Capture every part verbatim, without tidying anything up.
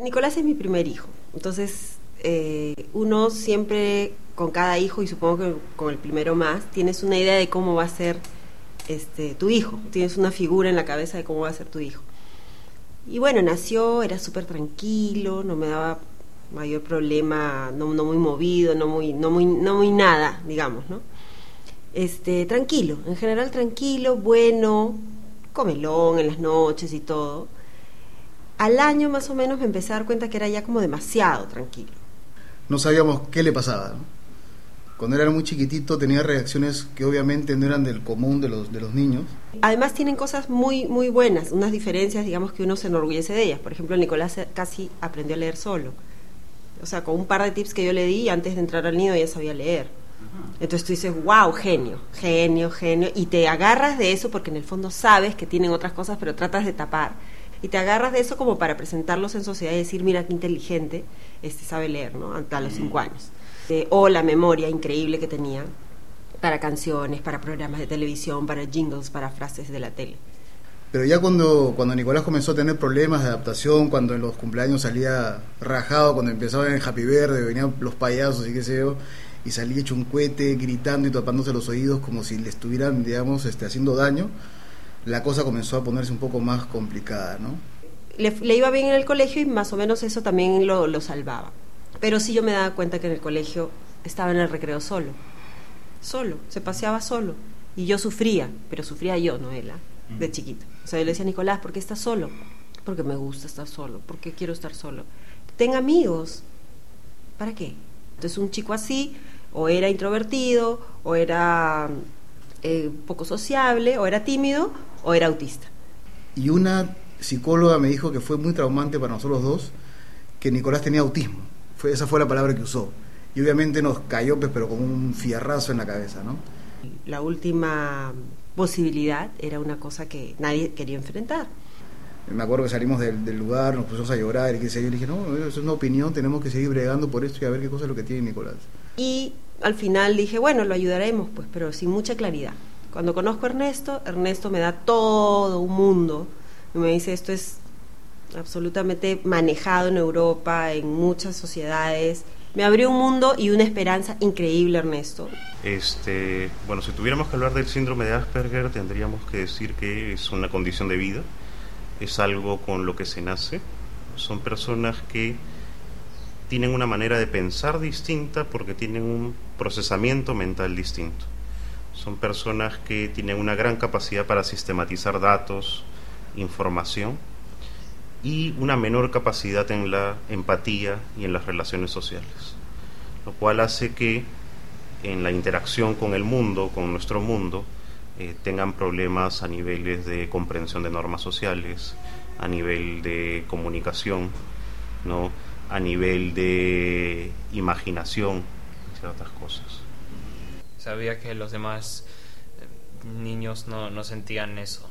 Nicolás es mi primer hijo, entonces eh, uno siempre con cada hijo, y supongo que con el primero más, tienes una idea de cómo va a ser este, tu hijo, tienes una figura en la cabeza de cómo va a ser tu hijo. Y bueno, nació, era súper tranquilo, no me daba mayor problema, no, no muy movido, no muy, no muy, no muy nada, digamos, ¿no? Este, tranquilo, en general tranquilo, bueno, comelón en las noches y todo. Al año más o menos me empecé a dar cuenta que era ya como demasiado tranquilo. No sabíamos qué le pasaba, ¿no? Cuando era muy chiquitito tenía reacciones que obviamente no eran del común de los, de los niños. Además tienen cosas muy, muy buenas, unas diferencias, digamos, que uno se enorgullece de ellas. Por ejemplo, Nicolás casi aprendió a leer solo. O sea, con un par de tips que yo le di, antes de entrar al nido ya sabía leer. Entonces tú dices, wow, genio, genio, genio, y te agarras de eso porque en el fondo sabes que tienen otras cosas, pero tratas de tapar, y te agarras de eso como para presentarlos en sociedad y decir, mira qué inteligente, este sabe leer, ¿no? Hasta los cinco años. Eh, o la memoria increíble que tenía para canciones, para programas de televisión, para jingles, para frases de la tele. Pero ya cuando, cuando Nicolás comenzó a tener problemas de adaptación, cuando en los cumpleaños salía rajado, cuando empezaba en Happy Verde, venían los payasos y qué sé yo, y salía hecho un cohete, gritando y tapándose los oídos como si le estuvieran, digamos, este, haciendo daño, la cosa comenzó a ponerse un poco más complicada, ¿no? Le, le iba bien en el colegio y más o menos eso también lo, lo salvaba. Pero sí yo me daba cuenta que en el colegio estaba en el recreo solo, solo, se paseaba solo. Y yo sufría, pero sufría yo, no él, ¿eh? De chiquito. O sea, yo le decía a Nicolás, ¿por qué estás solo? Porque me gusta estar solo, porque quiero estar solo. Ten amigos. ¿Para qué? Entonces un chico así, o era introvertido, o era eh, poco sociable, o era tímido, o era autista. Y una psicóloga me dijo que fue muy traumante para nosotros dos, que Nicolás tenía autismo. Fue, esa fue la palabra que usó. Y obviamente nos cayó, pues, pero como un fierrazo en la cabeza, ¿no? La última posibilidad era una cosa que nadie quería enfrentar. Me acuerdo que salimos del, del lugar, nos pusimos a llorar y qué sé yo, y le dije, no, eso es una opinión, tenemos que seguir bregando por esto y a ver qué cosa es lo que tiene Nicolás. Y al final dije, bueno, lo ayudaremos, pues, pero sin mucha claridad. Cuando conozco a Ernesto, Ernesto me da todo un mundo, y me dice, esto es absolutamente manejado en Europa, en muchas sociedades. Me abrió un mundo y una esperanza increíble, Ernesto. Este, bueno, si tuviéramos que hablar del síndrome de Asperger, tendríamos que decir que es una condición de vida, es algo con lo que se nace. Son personas que tienen una manera de pensar distinta porque tienen un procesamiento mental distinto. Son personas que tienen una gran capacidad para sistematizar datos, información, y una menor capacidad en la empatía y en las relaciones sociales, lo cual hace que en la interacción con el mundo, con nuestro mundo, eh, tengan problemas a niveles de comprensión de normas sociales, a nivel de comunicación, ¿no? A nivel de imaginación, entre otras cosas. Sabía que los demás niños no, no sentían eso.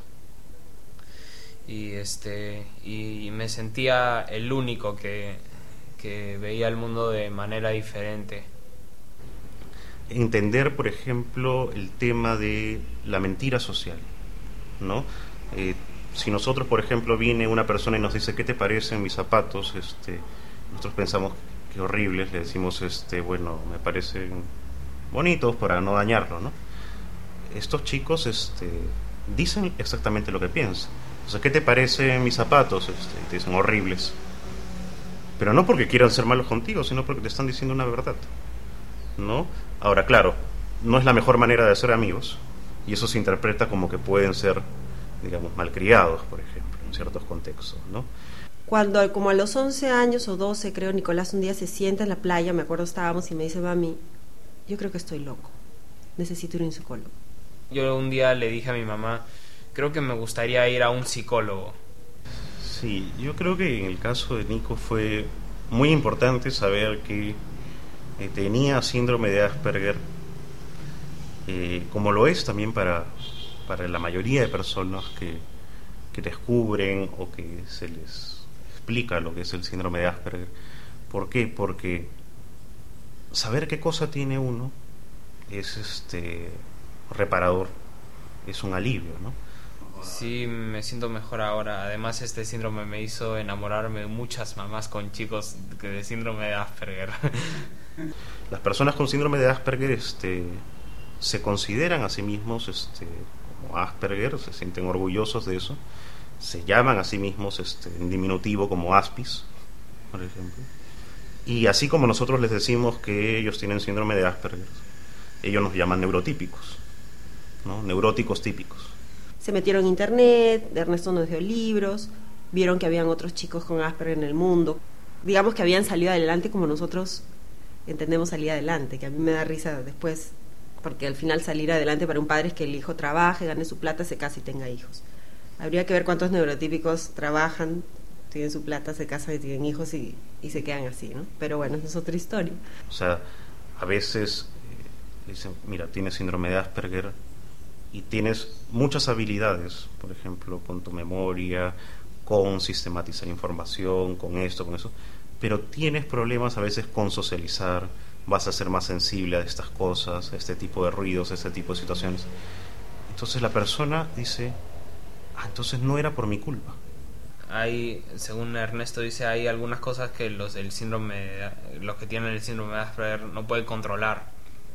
Y este y me sentía el único que, que veía el mundo de manera diferente. Entender, por ejemplo, el tema de la mentira social, ¿no? Eh, si nosotros, por ejemplo, viene una persona y nos dice, ¿qué te parecen mis zapatos? Este, nosotros pensamos que horribles, le decimos, este, bueno, me parecen bonitos para no dañarlo, ¿no? Estos chicos este, dicen exactamente lo que piensan. O sea, ¿qué te parecen mis zapatos? Este, te dicen horribles. Pero no porque quieran ser malos contigo, sino porque te están diciendo una verdad, ¿no? Ahora, claro, no es la mejor manera de hacer amigos, y eso se interpreta como que pueden ser, digamos, malcriados, por ejemplo, en ciertos contextos, ¿no? Cuando, como a los once años o doce, creo, Nicolás un día se sienta en la playa, me acuerdo estábamos, y me dice, mami, yo creo que estoy loco, necesito ir a un psicólogo. Yo un día le dije a mi mamá, creo que me gustaría ir a un psicólogo. Sí, yo creo que en el caso de Nico fue muy importante saber que eh, tenía síndrome de Asperger, eh, como lo es también para, para la mayoría de personas que, que descubren o que se les explica lo que es el síndrome de Asperger. ¿Por qué? Porque saber qué cosa tiene uno es este reparador, es un alivio, ¿no? Sí, me siento mejor ahora. Además, este síndrome me hizo enamorarme de muchas mamás con chicos de síndrome de Asperger. Las personas con síndrome de Asperger este, se consideran a sí mismos este, como Asperger, se sienten orgullosos de eso, se llaman a sí mismos este, en diminutivo como Aspis, por ejemplo. Y así como nosotros les decimos que ellos tienen síndrome de Asperger, ellos nos llaman neurotípicos, ¿no? Neuróticos típicos. Se metieron en internet, Ernesto nos dio libros, vieron que habían otros chicos con Asperger en el mundo. Digamos que habían salido adelante como nosotros entendemos salir adelante, que a mí me da risa después, porque al final salir adelante para un padre es que el hijo trabaje, gane su plata, se case y tenga hijos. Habría que ver cuántos neurotípicos trabajan, tienen su plata, se casan y tienen hijos y, y se quedan así, ¿no? Pero bueno, esa es otra historia. O sea, a veces eh, dicen, mira, tienes síndrome de Asperger y tienes muchas habilidades, por ejemplo, con tu memoria, con sistematizar información, con esto, con eso, pero tienes problemas a veces con socializar, vas a ser más sensible a estas cosas, a este tipo de ruidos, a este tipo de situaciones. Entonces la persona dice, ah, entonces no era por mi culpa. Hay, según Ernesto dice, hay algunas cosas que los del síndrome, los que tienen el síndrome de Asperger no pueden controlar.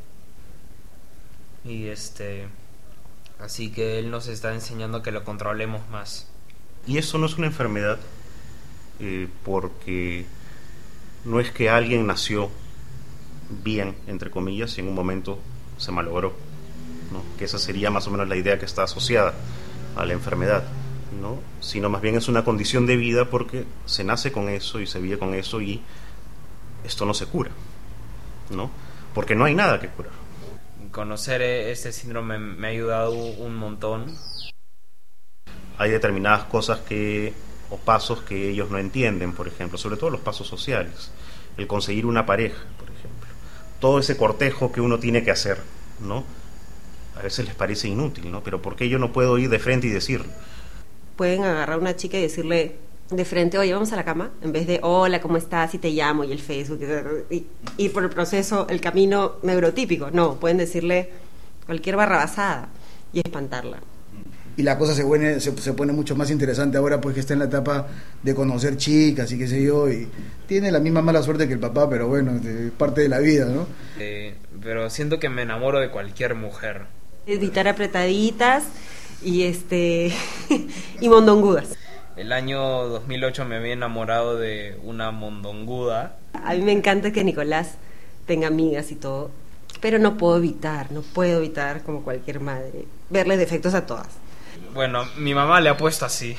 Y este, así que él nos está enseñando que lo controlemos más. Y eso no es una enfermedad eh, porque no es que alguien nació bien, entre comillas, y en un momento se malogró, ¿no? Que esa sería más o menos la idea que está asociada a la enfermedad, ¿no? Sino más bien es una condición de vida porque se nace con eso y se vive con eso y esto no se cura, ¿no? Porque no hay nada que curar. Conocer este síndrome me ha ayudado un montón. Hay determinadas cosas que o pasos que ellos no entienden, por ejemplo, sobre todo los pasos sociales, el conseguir una pareja, por ejemplo, todo ese cortejo que uno tiene que hacer, ¿no? A veces les parece inútil, ¿no? Pero ¿por qué yo no puedo ir de frente y decirlo? Pueden agarrar a una chica y decirle de frente, oye, vamos a la cama, en vez de, hola, ¿cómo estás? Y te llamo, y el Facebook, y ir por el proceso, el camino neurotípico. No, pueden decirle cualquier barrabasada y espantarla. Y la cosa se pone, se, se pone mucho más interesante ahora, pues que está en la etapa de conocer chicas y qué sé yo, y tiene la misma mala suerte que el papá, pero bueno, es parte de la vida, ¿no? Eh, pero siento que me enamoro de cualquier mujer. Evitar apretaditas y este y mondongudas. El año dos mil ocho me había enamorado de una mondonguda. A mí me encanta que Nicolás tenga amigas y todo, pero no puedo evitar, no puedo evitar, como cualquier madre, verle defectos a todas. Bueno, mi mamá le ha puesto así.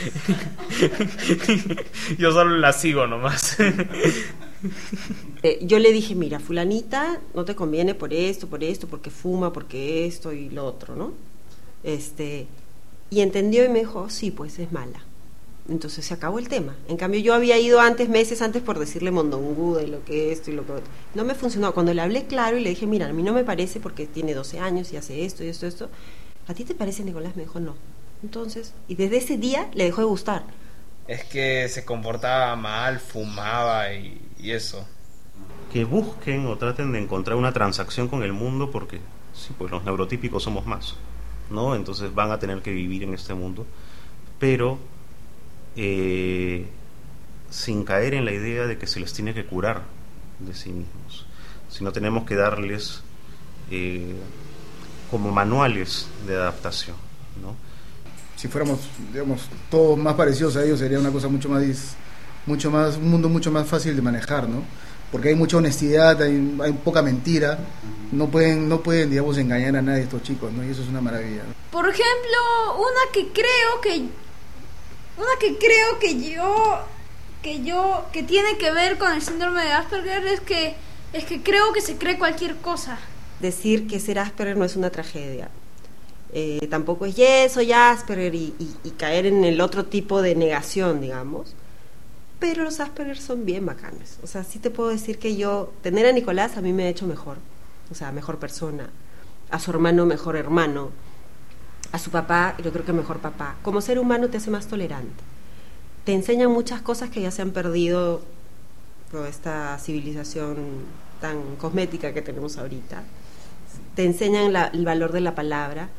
Yo solo la sigo nomás. Eh, yo le dije, mira, fulanita, no te conviene por esto, por esto, porque fuma, porque esto y lo otro, ¿no? Este, y entendió y me dijo, sí, pues es mala. Entonces se acabó el tema. En cambio yo había ido antes, meses antes, por decirle mondonguda y lo que esto y lo que otro. No me funcionó. Cuando le hablé claro y le dije, mira, a mí no me parece porque tiene doce años y hace esto y esto y esto. ¿A ti te parece, Nicolás? Me dijo, no. Entonces, y desde ese día le dejó de gustar. Es que se comportaba mal, fumaba y, y eso. Que busquen o traten de encontrar una transacción con el mundo porque, sí, pues los neurotípicos somos más, ¿no? Entonces van a tener que vivir en este mundo, pero eh, sin caer en la idea de que se les tiene que curar de sí mismos, sino tenemos que darles eh, como manuales de adaptación, ¿no? Si fuéramos, digamos, todos más parecidos a ellos, sería una cosa mucho más, mucho más, un mundo mucho más fácil de manejar, ¿no? Porque hay mucha honestidad, hay, hay poca mentira, no pueden, no pueden, digamos, engañar a nadie estos chicos, ¿no? Y eso es una maravilla, ¿no? Por ejemplo, una que creo que, una que creo que yo, que yo, que tiene que ver con el síndrome de Asperger es que, es que creo que se cree cualquier cosa. Decir que ser Asperger no es una tragedia. Eh, tampoco es, yes, soy Asperger y, y, y caer en el otro tipo de negación, digamos. Pero los Asperger son bien bacanes. O sea, sí te puedo decir que yo, tener a Nicolás a mí me ha hecho mejor. O sea, mejor persona. A su hermano, mejor hermano. A su papá, yo creo que mejor papá. Como ser humano te hace más tolerante. Te enseñan muchas cosas que ya se han perdido por esta civilización tan cosmética que tenemos ahorita. Te enseñan la, el valor de la palabra.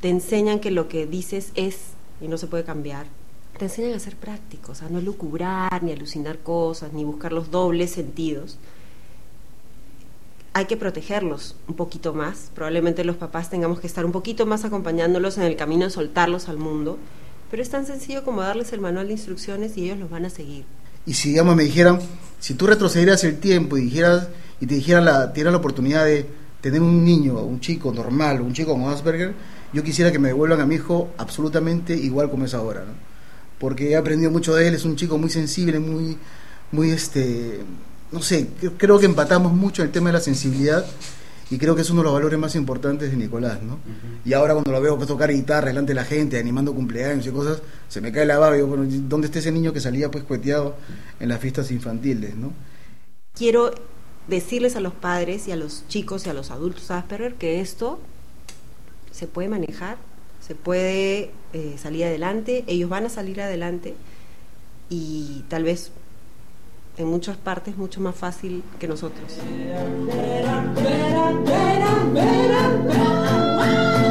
te enseñan que lo que dices es y no se puede cambiar. Te enseñan a ser prácticos, a no lucubrar, ni alucinar cosas, ni buscar los dobles sentidos. Hay que protegerlos un poquito más. Probablemente los papás tengamos que estar un poquito más acompañándolos en el camino de soltarlos al mundo, pero es tan sencillo como darles el manual de instrucciones y ellos los van a seguir. Y si, digamos, me dijeran, si tú retrocedieras el tiempo y dijeras y te dijeran la, tuvieras la oportunidad de tener un niño, un chico normal, un chico con Asperger, yo quisiera que me devuelvan a mi hijo absolutamente igual como es ahora, ¿no? Porque he aprendido mucho de él, es un chico muy sensible, muy, muy este, no sé, creo que empatamos mucho en el tema de la sensibilidad y creo que es uno de los valores más importantes de Nicolás, ¿no? Uh-huh. Y ahora cuando lo veo pues, tocar guitarra delante de la gente, animando cumpleaños y cosas, se me cae la baba y digo, bueno, ¿dónde está ese niño que salía pues cueteado en las fiestas infantiles, ¿no? Quiero decirles a los padres y a los chicos y a los adultos Asperger que esto se puede manejar, se puede eh, salir adelante, ellos van a salir adelante y tal vez en muchas partes mucho más fácil que nosotros.